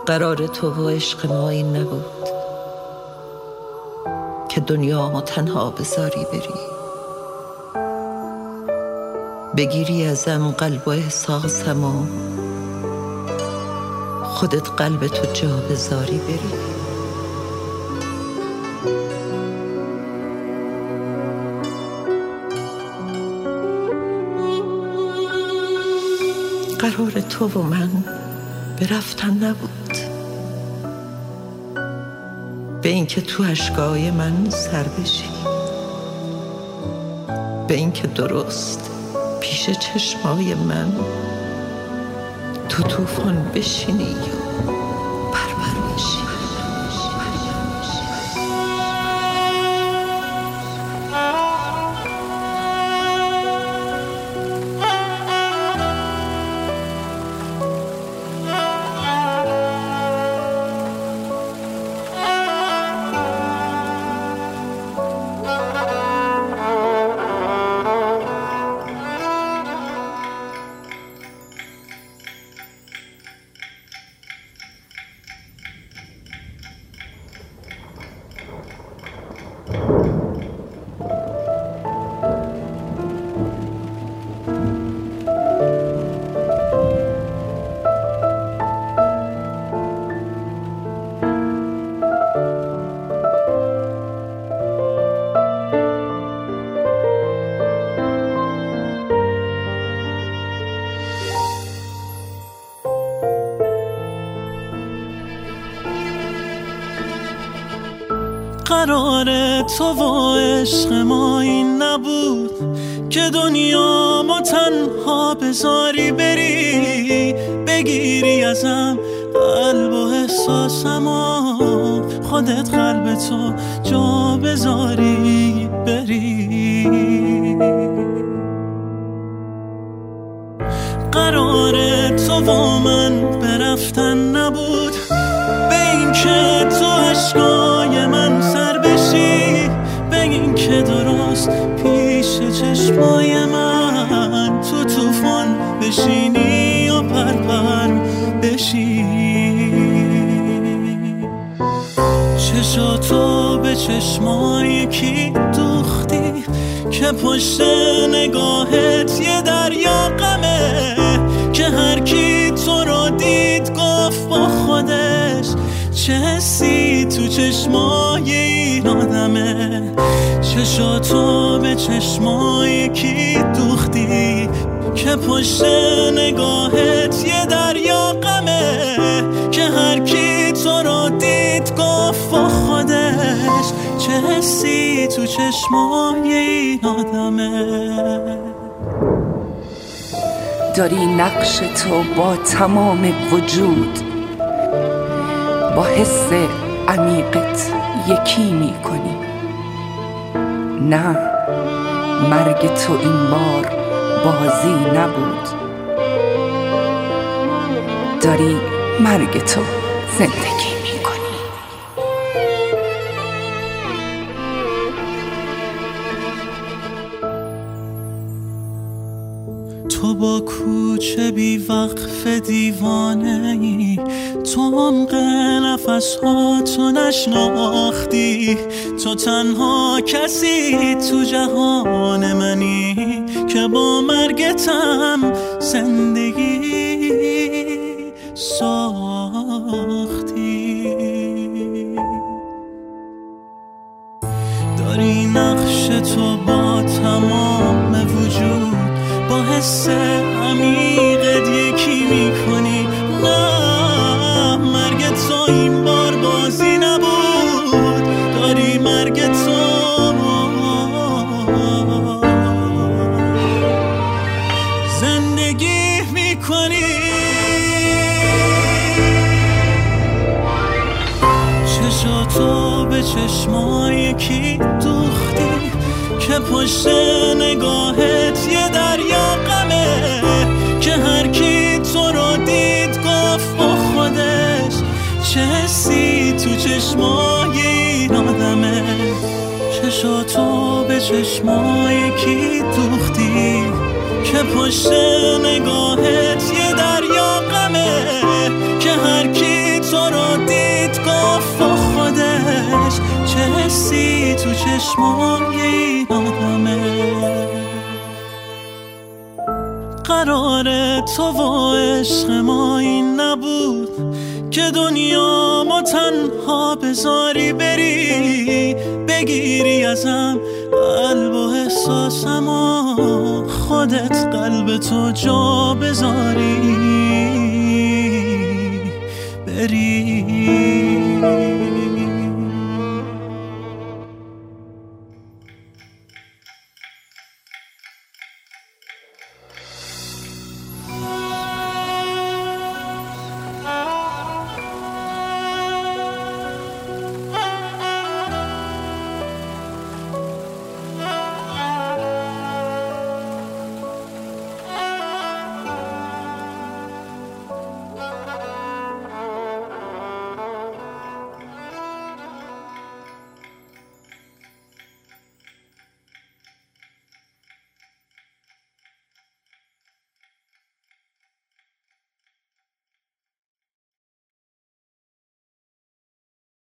قرار تو و عشق ما این نبود که دنیامو تنها بذاری بری، بگیری ازم قلب و احساسم و خودت قلب تو جا بذاری بری. قرار تو و من برفتن نبود، به اینکه تو اشکای من سر بشی، به اینکه درست پیش چشمای من تو طوفان بشینی و پرپر بشی. قرار تو و عشق ما این نبود که دنیا ما تنها بذاری بری، بگیری ازم قلب و احساسم و خودت قلب تو جا بذاری بری. قرار تو و من برفتن نبود، به این که تو عشقای من سر بشی، به این که درست پیش چشمای من تو طوفان بشینی و پرپر بشی. چشاتو به چشمای کی دوختی که پشت نگاهت یه دریا غمه، که هر کی تو رو دید گفت با خودش چه حسی تو چشمای این آدمه. چشاتو به چشمای کی دوختی که پشت نگاهت یه دریا غمه، که هر کی تو رو دید گفت با خودش چه حسی تو چشمای این آدمه. داری نقش تو با تمام وجود، با حس عمیقت یکی میکنی. نه، مرگ تو این بار بازی نبود، داری مرگ تو زندگی میکنی. تو با کوچه بی وقف دیوانه ای، تو عمق نفس ها تو نشناختی، تو تنها کسی تو جهان منی که با مرگتم زندگی ساختی. داری نقش تو با تمام وجود، با حس عمیقت یکی میکنی. نه، مرگ تو این بار بازی نبود، داری مرگ تو زندگی میکنی. چشاتو به چشمای کی دوختی که پشت نگاهت یه دریا غمه، که هر کی تو رو دید گفت با خودش چه حسی تو چشمای این آدمه. چشاتو به چشمای کی دوختی که پشت نگاهت یه دریا غمه، که هر کی تو چشمای این آدمه. قرار تو و عشق ما این نبود که دنیا ما تنها بذاری بری، بگیری ازم قلب و احساسم و خودت قلب تو جا بذاری بری.